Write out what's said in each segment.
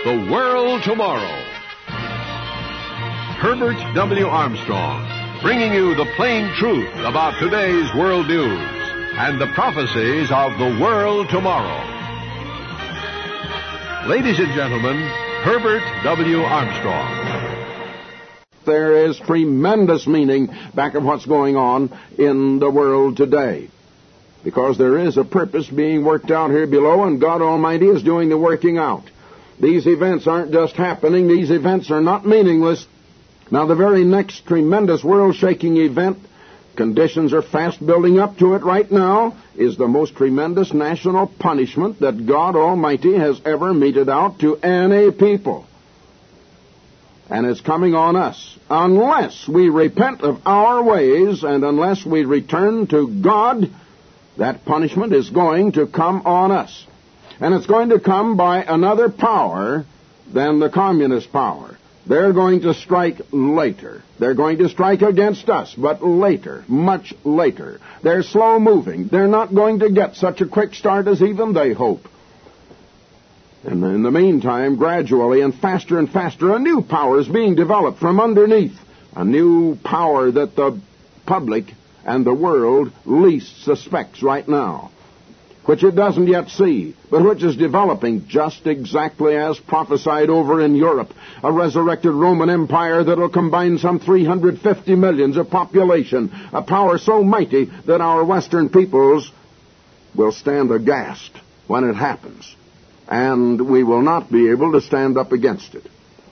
The World Tomorrow. Herbert W. Armstrong, bringing you the plain truth about today's world news and the prophecies of the world tomorrow. Ladies and gentlemen, Herbert W. Armstrong. There is tremendous meaning back of what's going on in the world today, because there is a purpose being worked out here below, and God Almighty is doing the working out. These events aren't just happening. These events are not meaningless. Now, the very next tremendous world-shaking event, conditions are fast building up to it right now, is the most tremendous national punishment that God Almighty has ever meted out to any people. And it's coming on us. Unless we repent of our ways and unless we return to God, that punishment is going to come on us. And it's going to come by another power than the communist power. They're going to strike later. They're going to strike against us, but later, much later. They're slow moving. They're not going to get such a quick start as even they hope. And in the meantime, gradually and faster, a new power is being developed from underneath. A new power that the public and the world least suspects right now, which it doesn't yet see, but which is developing just exactly as prophesied over in Europe. A resurrected Roman Empire that will combine some 350 millions of population, a power so mighty that our Western peoples will stand aghast when it happens, and we will not be able to stand up against it.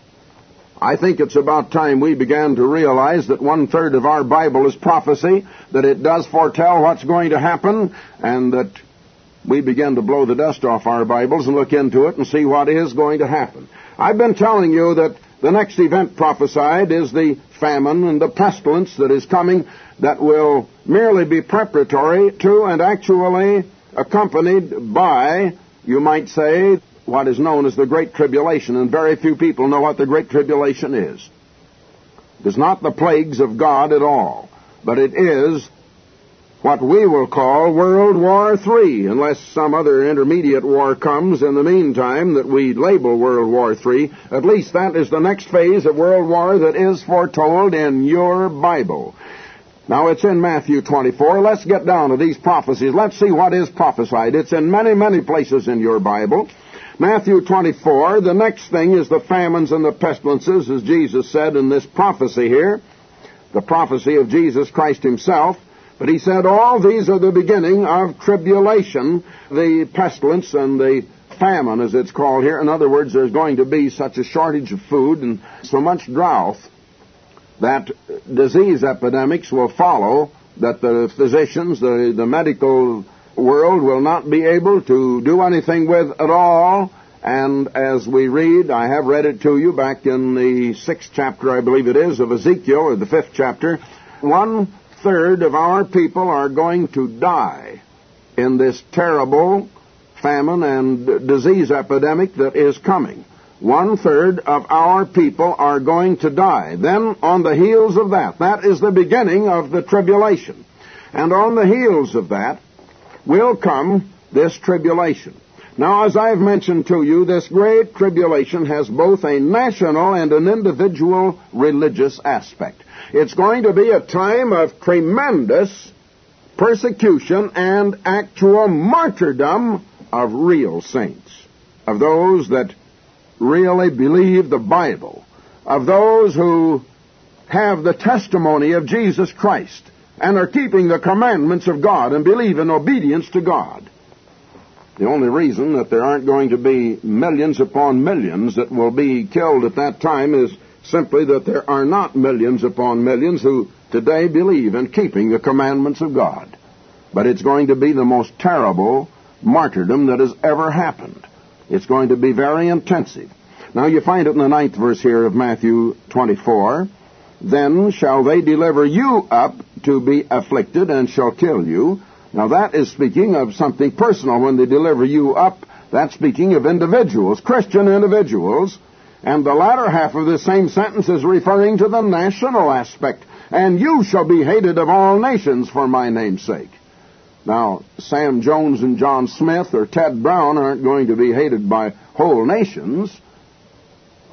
I think it's about time we began to realize that 1/3 of our Bible is prophecy, that it does foretell what's going to happen, and that we begin to blow the dust off our Bibles and look into it and see what is going to happen. I've been telling you that the next event prophesied is the famine and the pestilence that is coming, that will merely be preparatory to and actually accompanied by, you might say, what is known as the Great Tribulation, and very few people know what the Great Tribulation is. It is not the plagues of God at all, but it is what we will call World War III, unless some other intermediate war comes in the meantime that we label World War III. At least that is the next phase of World War that is foretold in your Bible. Now, it's in Matthew 24. Let's get down to these prophecies. Let's see what is prophesied. It's in many, many places in your Bible. Matthew 24, the next thing is the famines and the pestilences, as Jesus said in this prophecy here, the prophecy of Jesus Christ himself. But he said all these are the beginning of tribulation, the pestilence and the famine, as it's called here. In other words, there's going to be such a shortage of food and so much drought that disease epidemics will follow, that the physicians, the medical world will not be able to do anything with at all. And as we read, I have read it to you back in the 6th chapter, I believe it is, of Ezekiel, or the 5th chapter, 1/3 of our people are going to die in this terrible famine and disease epidemic that is coming. 1/3 of our people are going to die. Then on the heels of that, that is the beginning of the tribulation. And on the heels of that will come this tribulation. Now, as I've mentioned to you, this great tribulation has both a national and an individual religious aspect. It's going to be a time of tremendous persecution and actual martyrdom of real saints, of those that really believe the Bible, of those who have the testimony of Jesus Christ and are keeping the commandments of God and believe in obedience to God. The only reason that there aren't going to be millions upon millions that will be killed at that time is simply that there are not millions upon millions who today believe in keeping the commandments of God. But it's going to be the most terrible martyrdom that has ever happened. It's going to be very intensive. Now you find it in the 9th verse here of Matthew 24. Then shall they deliver you up to be afflicted and shall kill you. Now that is speaking of something personal. When they deliver you up, that's speaking of individuals, Christian individuals. And the latter half of the same sentence is referring to the national aspect. And you shall be hated of all nations for my name's sake. Now, Sam Jones and John Smith or Ted Brown aren't going to be hated by whole nations.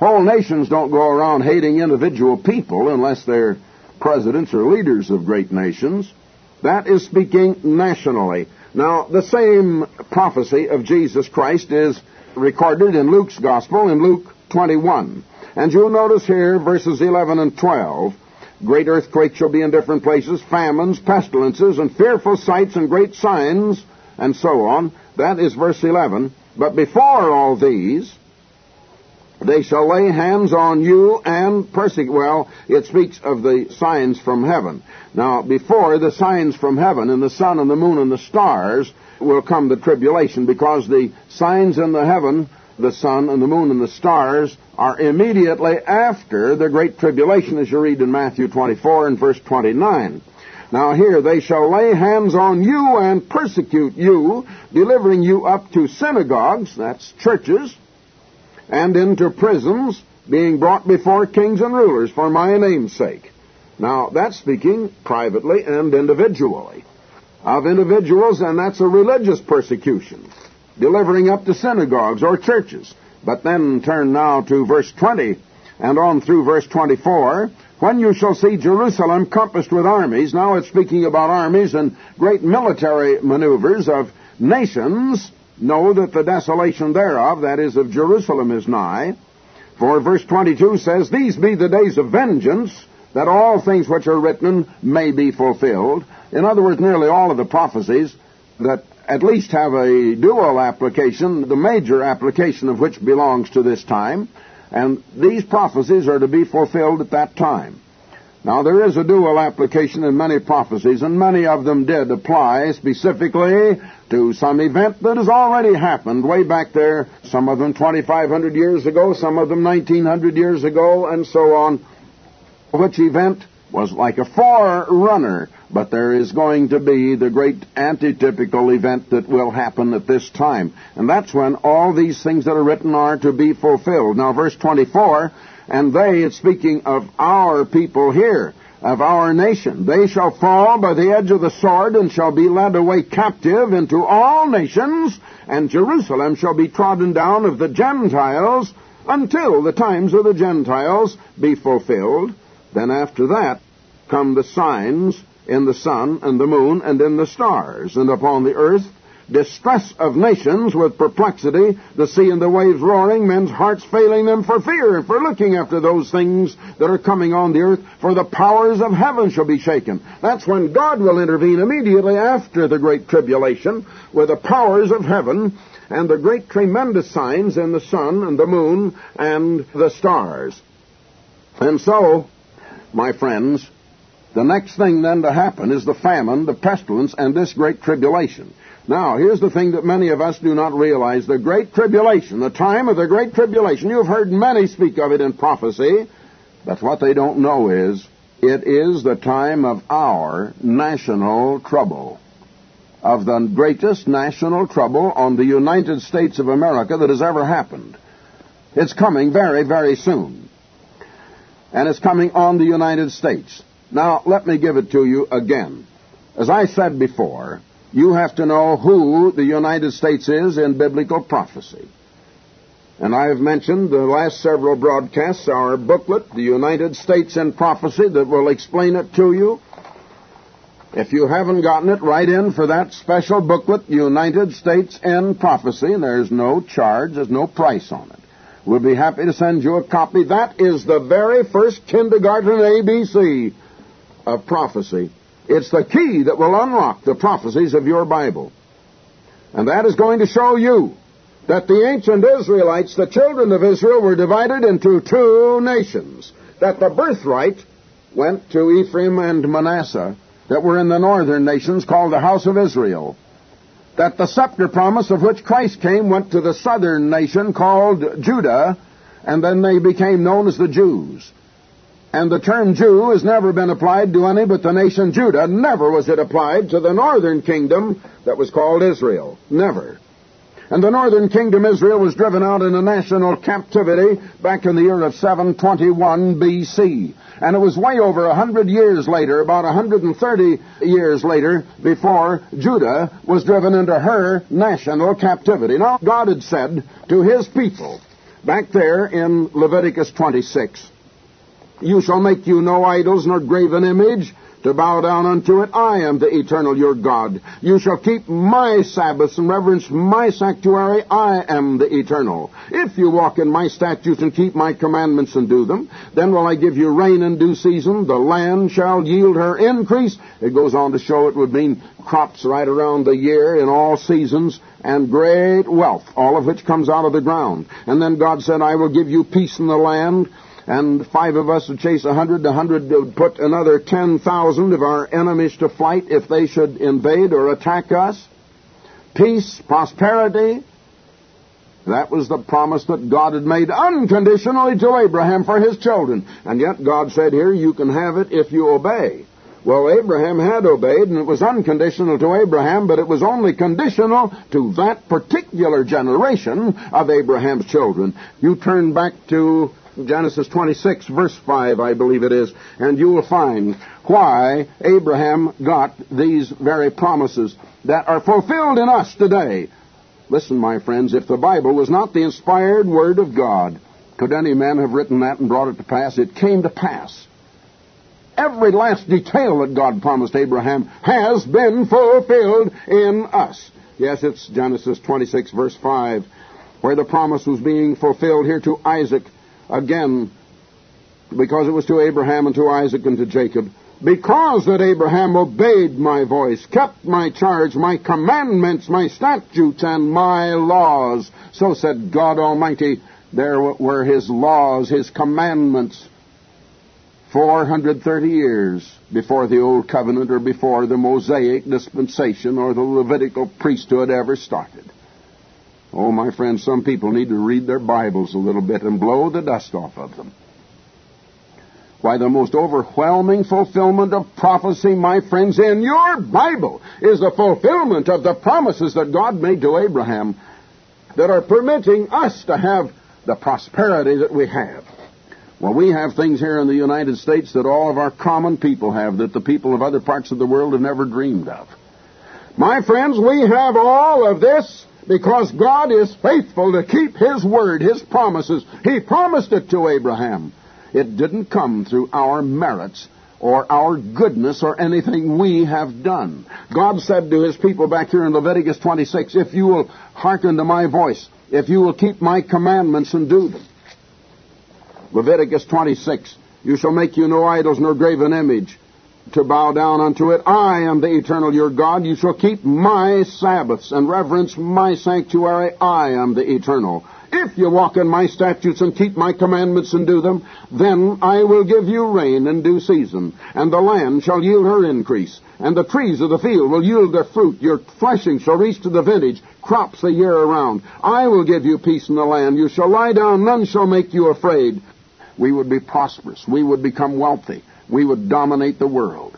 Whole nations don't go around hating individual people unless they're presidents or leaders of great nations. That is speaking nationally. Now, the same prophecy of Jesus Christ is recorded in Luke's Gospel in Luke 21. And you'll notice here, verses 11 and 12, great earthquakes shall be in different places, famines, pestilences, and fearful sights and great signs, and so on. That is verse 11. But before all these, they shall lay hands on you and persecute. Well, it speaks of the signs from heaven. Now, before the signs from heaven and the sun and the moon and the stars will come the tribulation, because the signs in the heaven, the sun and the moon and the stars, are immediately after the great tribulation, as you read in Matthew 24 and verse 29. Now here, they shall lay hands on you and persecute you, delivering you up to synagogues, that's churches, and into prisons, being brought before kings and rulers for my name's sake. Now, that's speaking privately and individually. Of individuals, and that's a religious persecution, delivering up to synagogues or churches. But then turn now to verse 20, and on through verse 24. When you shall see Jerusalem compassed with armies, now it's speaking about armies and great military maneuvers of nations, know that the desolation thereof, that is of Jerusalem, is nigh. For verse 22 says, these be the days of vengeance, that all things which are written may be fulfilled. In other words, nearly all of the prophecies that at least have a dual application, the major application of which belongs to this time, and these prophecies are to be fulfilled at that time. Now, there is a dual application in many prophecies, and many of them did apply specifically to some event that has already happened way back there, some of them 2,500 years ago, some of them 1,900 years ago, and so on, which event was like a forerunner, but there is going to be the great antitypical event that will happen at this time. And that's when all these things that are written are to be fulfilled. Now, verse 24, and they, it's speaking of our people here, of our nation, they shall fall by the edge of the sword and shall be led away captive into all nations, and Jerusalem shall be trodden down of the Gentiles until the times of the Gentiles be fulfilled. Then after that come the signs in the sun and the moon and in the stars, and upon the earth distress of nations with perplexity, the sea and the waves roaring, men's hearts failing them for fear and for looking after those things that are coming on the earth, for the powers of heaven shall be shaken. That's when God will intervene immediately after the great tribulation with the powers of heaven and the great tremendous signs in the sun and the moon and the stars. And so, my friends, the next thing then to happen is the famine, the pestilence, and this great tribulation. Now, here's the thing that many of us do not realize. The great tribulation, the time of the great tribulation, you've heard many speak of it in prophecy, but what they don't know is, it is the time of our national trouble, of the greatest national trouble on the United States of America that has ever happened. It's coming very, very soon. And it's coming on the United States. Now, let me give it to you again. As I said before, you have to know who the United States is in biblical prophecy. And I have mentioned the last several broadcasts our booklet, The United States in Prophecy, that will explain it to you. If you haven't gotten it, write in for that special booklet, United States in Prophecy. There's no charge, there's no price on it. We'll be happy to send you a copy. That is the very first kindergarten ABC of prophecy. It's the key that will unlock the prophecies of your Bible. And that is going to show you that the ancient Israelites, the children of Israel, were divided into two nations. That the birthright went to Ephraim and Manasseh, that were in the northern nations called the house of Israel. That the scepter promise of which Christ came went to the southern nation called Judah, and then they became known as the Jews. And the term Jew has never been applied to any but the nation Judah. Never was it applied to the northern kingdom that was called Israel. Never. And the northern kingdom, Israel, was driven out in a national captivity back in the year of 721 B.C. And it was way over 100 years later, about 130 years later, before Judah was driven into her national captivity. Now, God had said to his people Back there in Leviticus 26, you shall make you no idols nor graven image to bow down unto it. I am the eternal your God. You shall keep my Sabbaths and reverence my sanctuary. I am the eternal. If you walk in my statutes and keep my commandments and do them, then will I give you rain in due season. The land shall yield her increase. It goes on to show it would mean crops right around the year in all seasons, and great wealth, all of which comes out of the ground. And then God said, I will give you peace in the land. And 5 of us would chase 100. 100 would put another 10,000 of our enemies to flight if they should invade or attack us. Peace, prosperity. That was the promise that God had made unconditionally to Abraham for his children. And yet God said here, you can have it if you obey. Well, Abraham had obeyed, and it was unconditional to Abraham, but it was only conditional to that particular generation of Abraham's children. You turn back to Genesis 26, verse 5, I believe it is, and you will find why Abraham got these very promises that are fulfilled in us today. Listen, my friends, if the Bible was not the inspired Word of God, could any man have written that and brought it to pass? It came to pass. Every last detail that God promised Abraham has been fulfilled in us. Yes, it's Genesis 26, verse 5, where the promise was being fulfilled here to Isaac. Again, because it was to Abraham and to Isaac and to Jacob. Because that Abraham obeyed my voice, kept my charge, my commandments, my statutes, and my laws. So said God Almighty, there were his laws, his commandments, 430 years before the Old Covenant or before the Mosaic dispensation or the Levitical priesthood ever started. Oh, my friends, some people need to read their Bibles a little bit and blow the dust off of them. Why, the most overwhelming fulfillment of prophecy, my friends, in your Bible is the fulfillment of the promises that God made to Abraham that are permitting us to have the prosperity that we have. Well, we have things here in the United States that all of our common people have that the people of other parts of the world have never dreamed of. My friends, we have all of this because God is faithful to keep His word, His promises. He promised it to Abraham. It didn't come through our merits or our goodness or anything we have done. God said to His people back here in Leviticus 26, if you will hearken to my voice, if you will keep my commandments and do them. Leviticus 26, you shall make you no idols nor graven image to bow down unto it. I am the eternal your God. You shall keep my Sabbaths and reverence my sanctuary. I am the eternal. If you walk in my statutes and keep my commandments and do them, then I will give you rain in due season, and the land shall yield her increase, and the trees of the field will yield their fruit. Your fleshing shall reach to the vintage, crops the year around. I will give you peace in the land. You shall lie down, none shall make you afraid. We would be prosperous. We would become wealthy. We would dominate the world.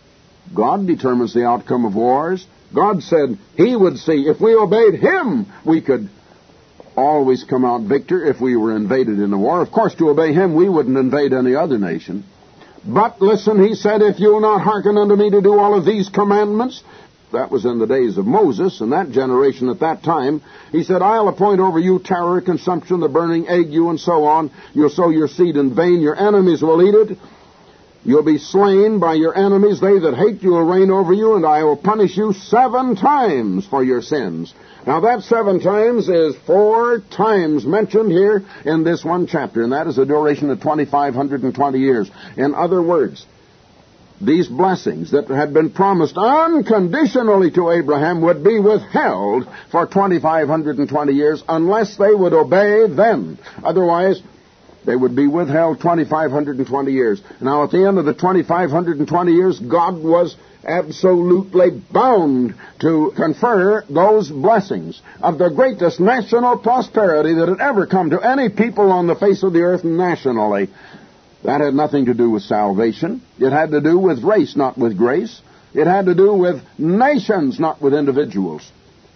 God determines the outcome of wars. God said He would see. If we obeyed Him, we could always come out victor if we were invaded in a war. Of course, to obey Him, we wouldn't invade any other nation. But listen, He said, if you will not hearken unto me to do all of these commandments, that was in the days of Moses and that generation at that time. He said, I'll appoint over you terror, consumption, the burning ague, and so on. You'll sow your seed in vain. Your enemies will eat it. You'll be slain by your enemies. They that hate you will reign over you, and I will punish you 7 times for your sins. Now that 7 times is 4 times mentioned here in this one chapter, and that is a duration of 2,520 years. In other words, these blessings that had been promised unconditionally to Abraham would be withheld for 2,520 years unless they would obey then. Otherwise, they would be withheld 2,520 years. Now, at the end of the 2,520 years, God was absolutely bound to confer those blessings of the greatest national prosperity that had ever come to any people on the face of the earth nationally. That had nothing to do with salvation. It had to do with race, not with grace. It had to do with nations, not with individuals.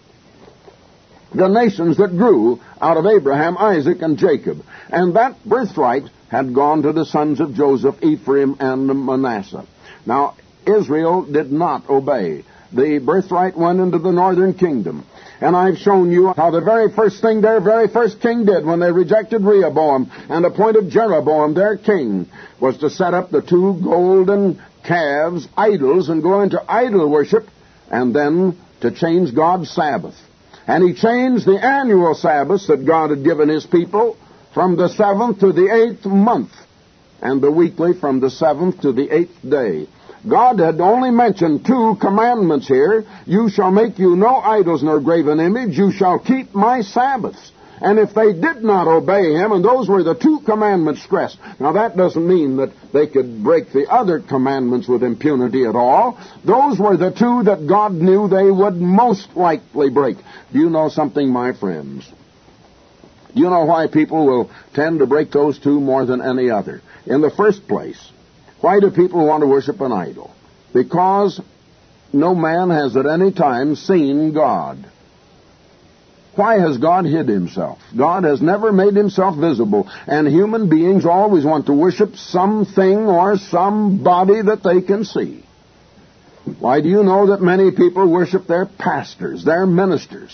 The nations that grew out of Abraham, Isaac, and Jacob. And that birthright had gone to the sons of Joseph, Ephraim, and Manasseh. Now, Israel did not obey. The birthright went into the northern kingdom. And I've shown you how the very first thing their very first king did when they rejected Rehoboam and appointed Jeroboam their king was to set up the 2 golden calves, idols, and go into idol worship, and then to change God's Sabbath. And he changed the annual Sabbaths that God had given his people from the 7th to the 8th month, and the weekly from the 7th to the 8th day. God had only mentioned 2 commandments here. You shall make you no idols nor graven image. You shall keep my Sabbaths. And if they did not obey him, and those were the 2 commandments stressed. Now that doesn't mean that they could break the other commandments with impunity at all. Those were the 2 that God knew they would most likely break. Do you know something, my friends? Do you know why people will tend to break those 2 more than any other? In the first place, why do people want to worship an idol? Because no man has at any time seen God. Why has God hid himself? God has never made himself visible, and human beings always want to worship something or somebody that they can see. Why do you know that many people worship their pastors, their ministers?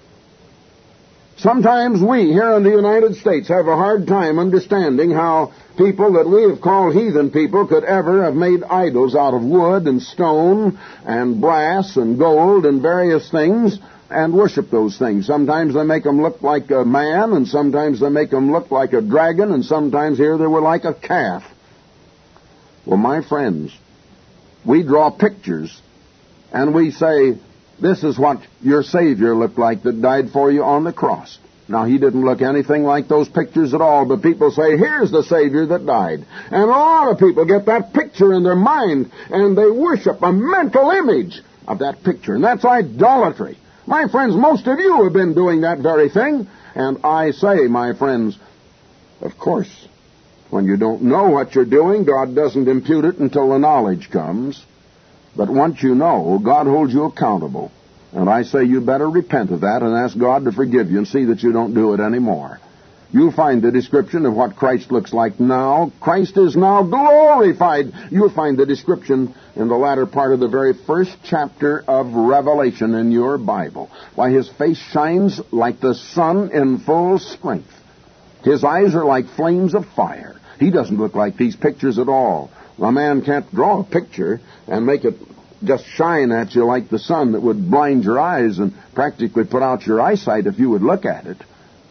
Sometimes we here in the United States have a hard time understanding how people that we have called heathen people could ever have made idols out of wood and stone and brass and gold and various things and worship those things. Sometimes they make them look like a man, and sometimes they make them look like a dragon, and sometimes here they were like a calf. Well, my friends, we draw pictures and we say, this is what your Savior looked like that died for you on the cross. Now, he didn't look anything like those pictures at all, but people say, here's the Savior that died. And a lot of people get that picture in their mind, and they worship a mental image of that picture, and that's idolatry. My friends, most of you have been doing that very thing, and I say, my friends, of course, when you don't know what you're doing, God doesn't impute it until the knowledge comes. But once you know, God holds you accountable. And I say you better repent of that and ask God to forgive you and see that you don't do it anymore. You'll find the description of what Christ looks like now. Christ is now glorified. You'll find the description in the latter part of the very first chapter of Revelation in your Bible. Why, his face shines like the sun in full strength. His eyes are like flames of fire. He doesn't look like these pictures at all. A man can't draw a picture and make it just shine at you like the sun that would blind your eyes and practically put out your eyesight if you would look at it.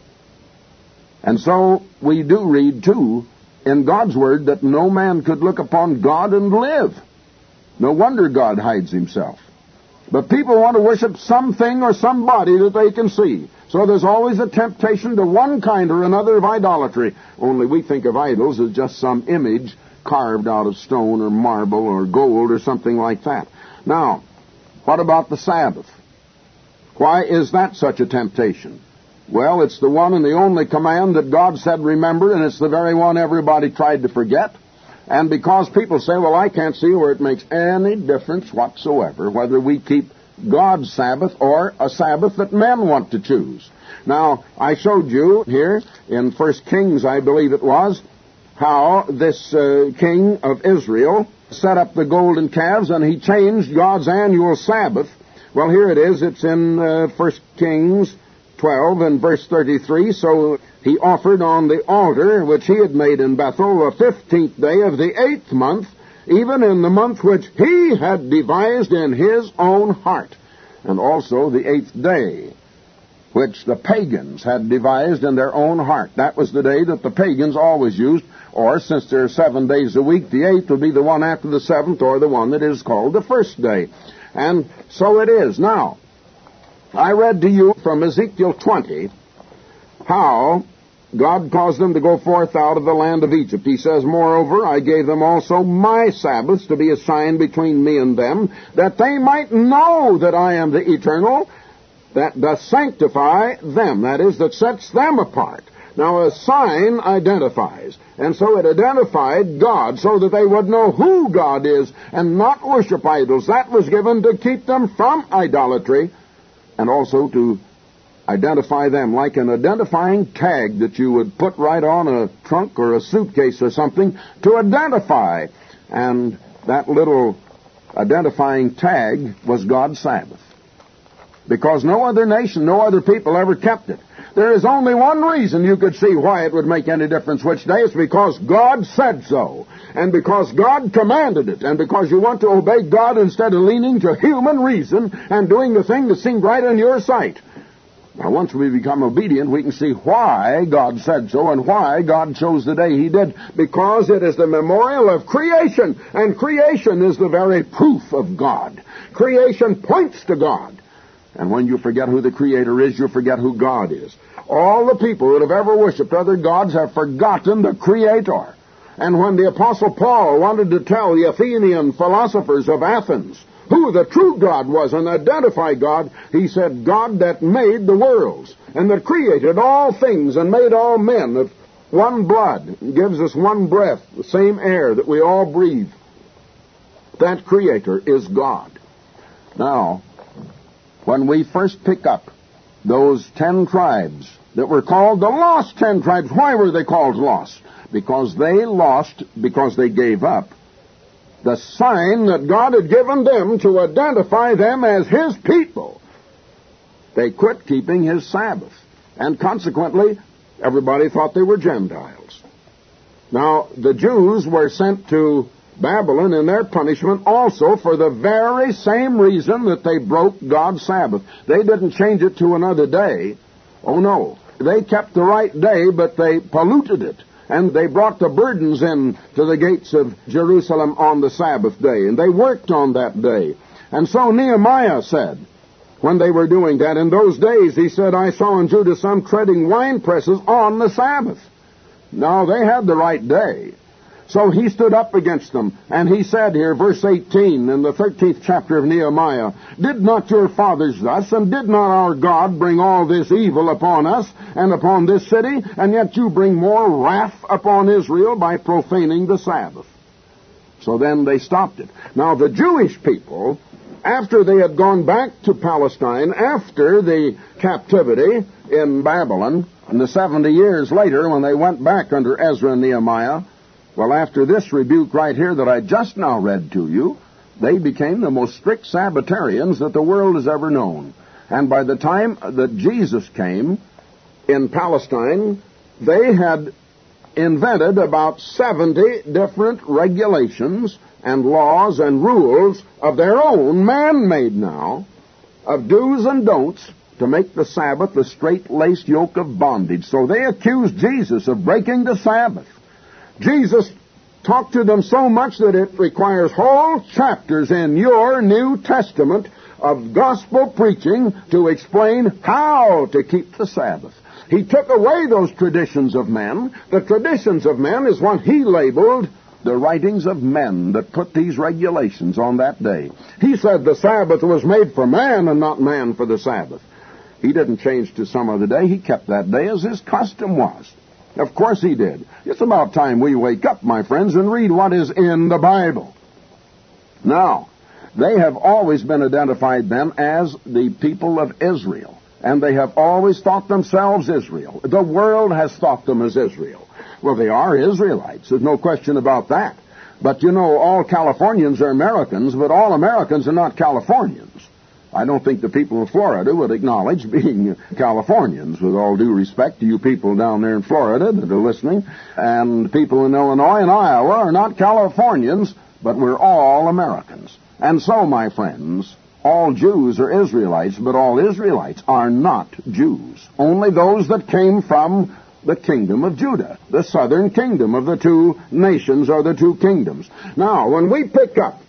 And so we do read, too, in God's Word that no man could look upon God and live. No wonder God hides himself. But people want to worship something or somebody that they can see. So there's always a temptation to one kind or another of idolatry. Only we think of idols as just some image carved out of stone or marble or gold or something like that. Now, what about the Sabbath? Why is that such a temptation? Well, it's the one and the only command that God said remember, and it's the very one everybody tried to forget. And because people say, well, I can't see where it makes any difference whatsoever whether we keep God's Sabbath or a Sabbath that men want to choose. Now, I showed you here in 1 Kings, I believe it was, how this king of Israel set up the golden calves and he changed God's annual Sabbath. Well, here it is. It's in 1 Kings 12 and verse 33. So he offered on the altar which he had made in Bethel the 15th day of the 8th month, even in the month which he had devised in his own heart, and also the 8th day, which the pagans had devised in their own heart. That was the day that the pagans always used, or since there are 7 days a week, the 8th will be the one after the 7th, or the one that is called the first day. And so it is. Now, I read to you from Ezekiel 20 how God caused them to go forth out of the land of Egypt. He says, moreover, I gave them also my Sabbaths to be a sign between me and them, that they might know that I am the Eternal, that doth sanctify them, that is, that sets them apart. Now, a sign identifies, and so it identified God so that they would know who God is and not worship idols. That was given to keep them from idolatry and also to identify them, like an identifying tag that you would put right on a trunk or a suitcase or something to identify. And that little identifying tag was God's Sabbath. because no other nation, no other people ever kept it. There is only one reason you could see why it would make any difference which day. It's because God said so, and because God commanded it, and because you want to obey God instead of leaning to human reason and doing the thing that seemed right in your sight. Now, once we become obedient, we can see why God said so and why God chose the day He did, because it is the memorial of creation, and creation is the very proof of God. Creation points to God. And when you forget who the Creator is, you forget who God is. All the people that have ever worshipped other gods have forgotten the Creator. And when the Apostle Paul wanted to tell the Athenian philosophers of Athens who the true God was and identify God, he said, God that made the worlds and that created all things and made all men of one blood, and gives us one breath, the same air that we all breathe. That Creator is God. Now, when we first pick up those 10 tribes that were called the lost 10 tribes, why were they called lost? Because they lost, because they gave up the sign that God had given them to identify them as His people. They quit keeping His Sabbath, and consequently, everybody thought they were Gentiles. Now, the Jews were sent to Babylon in their punishment also for the very same reason that they broke God's Sabbath. They didn't change it to another day. Oh no. They kept the right day, but they polluted it. And they brought the burdens in to the gates of Jerusalem on the Sabbath day. And they worked on that day. And so Nehemiah said, when they were doing that, in those days, he said, I saw in Judah some treading wine presses on the Sabbath. Now, they had the right day. So he stood up against them, and he said here, verse 18, in the 13th chapter of Nehemiah, did not your fathers thus, and did not our God bring all this evil upon us and upon this city, and yet you bring more wrath upon Israel by profaning the Sabbath? So then they stopped it. Now the Jewish people, after they had gone back to Palestine, after the captivity in Babylon, and the 70 years later when they went back under Ezra and Nehemiah, well, after this rebuke right here that I just now read to you, they became the most strict Sabbatarians that the world has ever known. And by the time that Jesus came in Palestine, they had invented about 70 different regulations and laws and rules of their own, man-made now, of do's and don'ts to make the Sabbath a straight-laced yoke of bondage. So they accused Jesus of breaking the Sabbath. Jesus talked to them so much that it requires whole chapters in your New Testament of gospel preaching to explain how to keep the Sabbath. He took away those traditions of men. The traditions of men is what he labeled the writings of men that put these regulations on that day. He said the Sabbath was made for man and not man for the Sabbath. He didn't change to some other day. He kept that day as his custom was. Of course he did. It's about time we wake up, my friends, and read what is in the Bible. Now, they have always been identified then as the people of Israel, and they have always thought themselves Israel. The world has thought them as Israel. Well, they are Israelites. There's no question about that. But you know, all Californians are Americans, but all Americans are not Californians. I don't think the people of Florida would acknowledge being Californians, with all due respect to you people down there in Florida that are listening. And people in Illinois and Iowa are not Californians, but we're all Americans. And so, my friends, all Jews are Israelites, but all Israelites are not Jews. Only those that came from the kingdom of Judah, the southern kingdom of the two nations or the two kingdoms. Now, when we pick up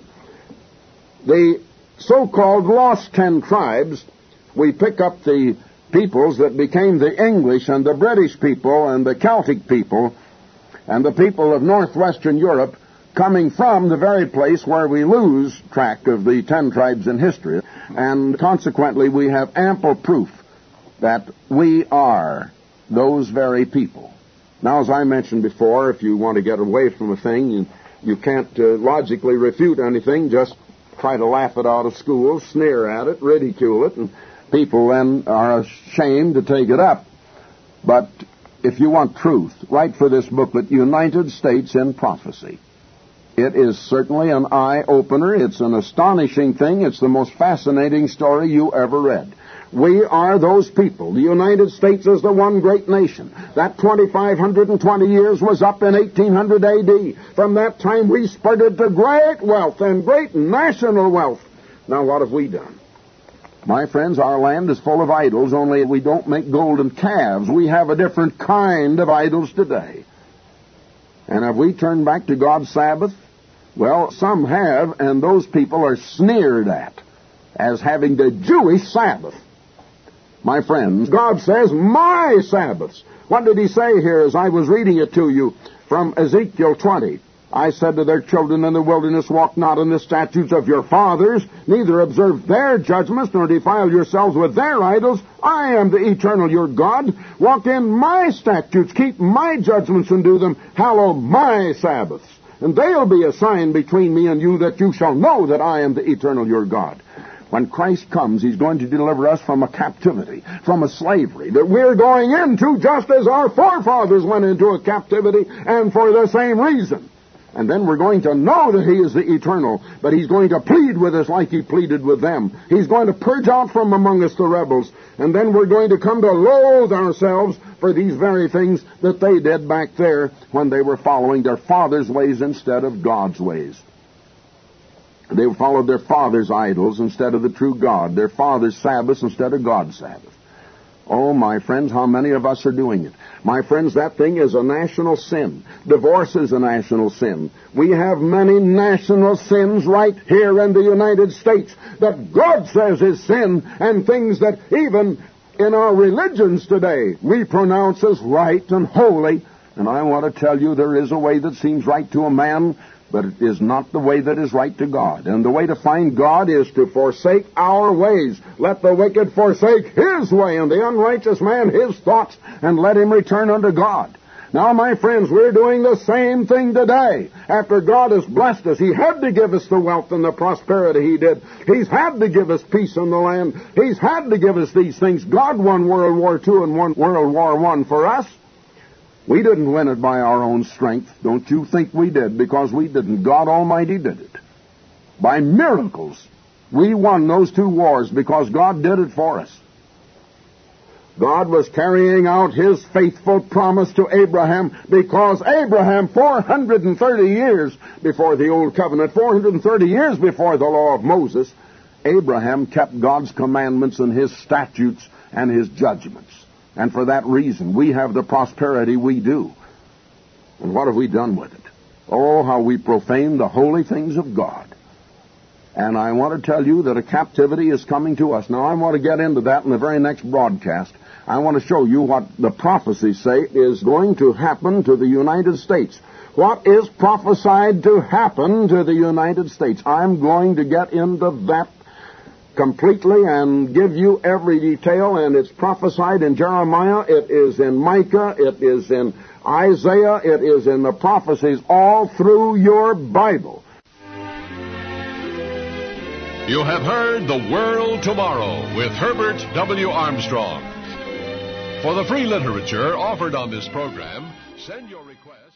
the so-called lost 10 tribes, we pick up the peoples that became the English and the British people and the Celtic people and the people of northwestern Europe, coming from the very place where we lose track of the 10 tribes in history. And consequently, we have ample proof that we are those very people. Now, as I mentioned before, if you want to get away from a thing, you can't logically refute anything, just try to laugh it out of school, sneer at it, ridicule it, and people then are ashamed to take it up. But if you want truth, write for this booklet, United States in Prophecy. It is certainly an eye-opener. It's an astonishing thing. It's the most fascinating story you ever read. We are those people. The United States is the one great nation. That 2,520 years was up in 1800 A.D. From that time we spurted to great wealth and great national wealth. Now what have we done? My friends, our land is full of idols, only we don't make golden calves. We have a different kind of idols today. And have we turned back to God's Sabbath? Well, some have, and those people are sneered at as having the Jewish Sabbath. My friends, God says, my Sabbaths. What did he say here as I was reading it to you from Ezekiel 20? I said to their children in the wilderness, walk not in the statutes of your fathers, neither observe their judgments, nor defile yourselves with their idols. I am the eternal your God. Walk in my statutes, keep my judgments and do them. Hallow my Sabbaths. And they'll be a sign between me and you, that you shall know that I am the eternal your God. When Christ comes, he's going to deliver us from a captivity, from a slavery that we're going into, just as our forefathers went into a captivity, and for the same reason. And then we're going to know that he is the eternal, but he's going to plead with us like he pleaded with them. He's going to purge out from among us the rebels, and then we're going to come to loathe ourselves for these very things that they did back there when they were following their father's ways instead of God's ways. They followed their father's idols instead of the true God, their father's Sabbaths instead of God's Sabbath. Oh, my friends, how many of us are doing it? My friends, that thing is a national sin. Divorce is a national sin. We have many national sins right here in the United States that God says is sin, and things that even in our religions today we pronounce as right and holy. And I want to tell you, there is a way that seems right to a man, but it is not the way that is right to God. And the way to find God is to forsake our ways. Let the wicked forsake his way, and the unrighteous man his thoughts, and let him return unto God. Now, my friends, we're doing the same thing today. After God has blessed us, he had to give us the wealth and the prosperity he did. He's had to give us peace in the land. He's had to give us these things. God won World War II and won World War I for us. We didn't win it by our own strength. Don't you think we did, because we didn't. God Almighty did it. By miracles, we won those two wars because God did it for us. God was carrying out his faithful promise to Abraham, because Abraham, 430 years before the Old Covenant, 430 years before the law of Moses, Abraham kept God's commandments and his statutes and his judgments. And for that reason, we have the prosperity we do. And what have we done with it? Oh, how we profane the holy things of God. And I want to tell you that a captivity is coming to us. Now, I want to get into that in the very next broadcast. I want to show you what the prophecies say is going to happen to the United States. What is prophesied to happen to the United States? I'm going to get into that completely and give you every detail, and it's prophesied in Jeremiah, it is in Micah, it is in Isaiah, it is in the prophecies all through your Bible. You have heard The World Tomorrow with Herbert W. Armstrong. For the free literature offered on this program, send your request